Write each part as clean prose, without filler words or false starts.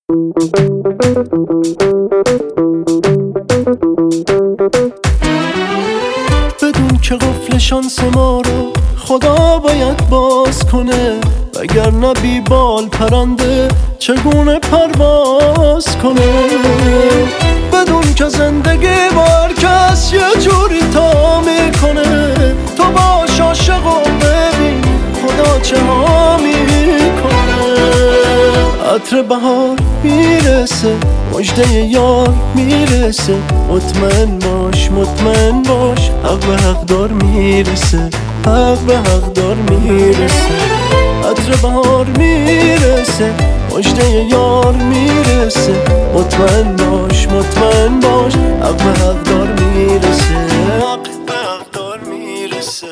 بدون که قفل شانس ما رو خدا باید باز کنه، وگرنه بی بال پرنده چگونه پرواز کنه. بدون که زندگی بار کس یه جوری تا میکنه، تو باش عاشق و ببین خدا چه ها میکنه. عطر بهار میرسه، مژده یار میرسه، مطمئن باش مطمئن باش، حق به حق دار میرسه، حق به حق دار میرسه. عطر بهار میرسه، مژده یار میرسه، مطمئن باش مطمئن باش، حق به حق دار میرسه، حق به حق دار میرسه.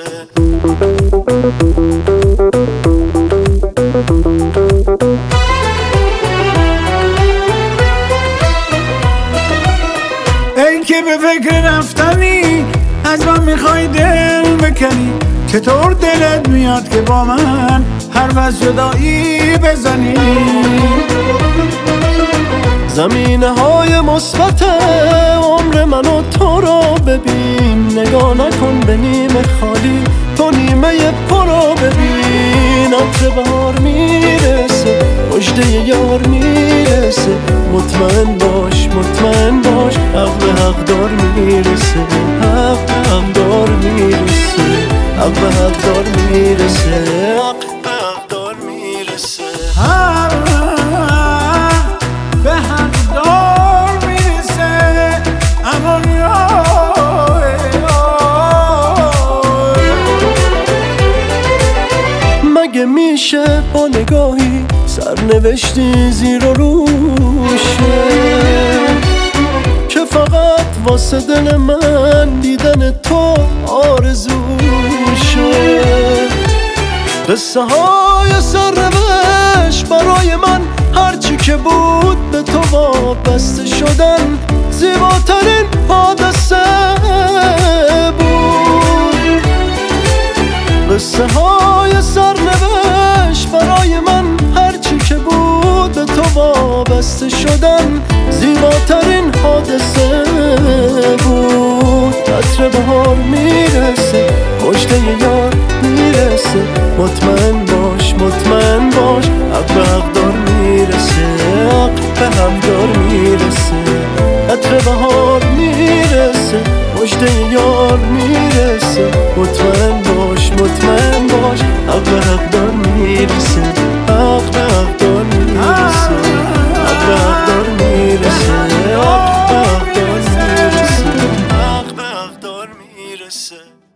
ای که به فکر رفتنی از من میخوای دل بکنی، چطور دلت میاد که با من حرف از جدایی بزنی؟ زمینه های مثبت عمر من و تو رو ببین، نگاه نکن به نیمه خالی، تو نیمه پر رو ببین. عطر بهار میرسه، مژده یار میرسه، مطمئن باش مطمئن باش، حق به حق دار میرسه، حق به حق دار میرسه، حق به حق دار میرسه، حق به حق دار میرسه. به حق دار میرسه امان مگه میشه با نگاهی سرنوشتی زیر و روشه، که فقط واسه دل من دیدن تو آرزوشه. قصه های سرنوشت برای من هرچی که بود به تو وابسته شدن زیباترین حادثه بود. قصه های سرنوشت برای من هرچی که بود به تو وابسته شدن زیباترین حادثه بود. عطر بهار میرسه، مژده یار میرسه، مطمئن باش مطمئن باش، حق به حق دار میرسه، حق به حق دار میرسه. عطر بهار میرسه، مژده یار میرسه، مطمئن باش مطمئن باش، حق به حق دار میرسه، حق به حق دار میرسه، حق به حق دار میرسه، حق به حق دار میرسه، حق به حق دار میرسه.